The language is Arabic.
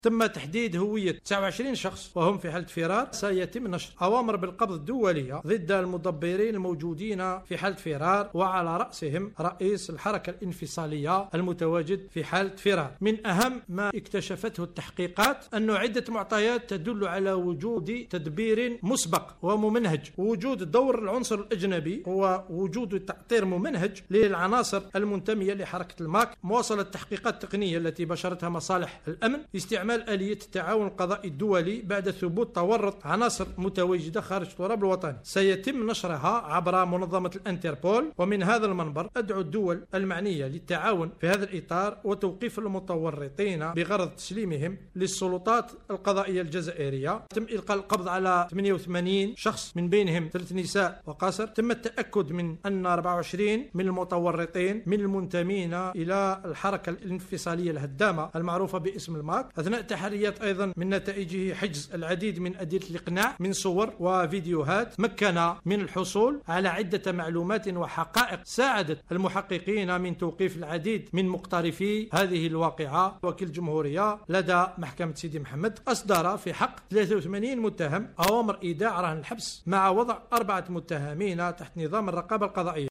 تم تحديد هوية 29 شخص وهم في حالة فرار. سيتم نشر أوامر بالقبض الدولية ضد المدبرين الموجودين في حالة فرار، وعلى رأسهم رئيس الحركة الانفصالية المتواجد في حالة فرار. من أهم ما اكتشفته التحقيقات أن عدة معطيات تدل على وجود تدبير مسبق وممنهج، ووجود دور العنصر الأجنبي ووجود تأطير ممنهج للعناصر المنتمية لحركة الماك. مواصلة التحقيقات التقنية التي بشرتها مصالح الأمن، استعمال آلية التعاون القضائي الدولي بعد ثبوت تورط عناصر متواجدة خارج التراب الوطني. سيتم نشرها عبر منظمة الانتربول. ومن هذا المنبر أدعو الدول المعنية للتعاون في هذا الإطار وتوقيف المتورطين بغرض تسليمهم للسلطات القضائية الجزائرية. تم إلقاء القبض على 88 شخص، من بينهم 3 نساء وقاصر. تم التأكد من أن 24 من المتورطين من المنتمين إلى الحركة الانفصالية الهدامة المعروفة باسم الماك. أثناء التحريات أيضا من نتائجه حجز العديد من أدلة الإقناع من صور وفيديوهات، مكن من الحصول على عدة معلومات وحقائق ساعدت المحققين من توقيف العديد من مقترفي هذه الواقعة. وكيل الجمهورية لدى محكمة سيدي محمد أصدر في حق 83 متهم أوامر إيداع رهن الحبس مع وضع 4 متهمين تحت نظام الرقابة القضائية.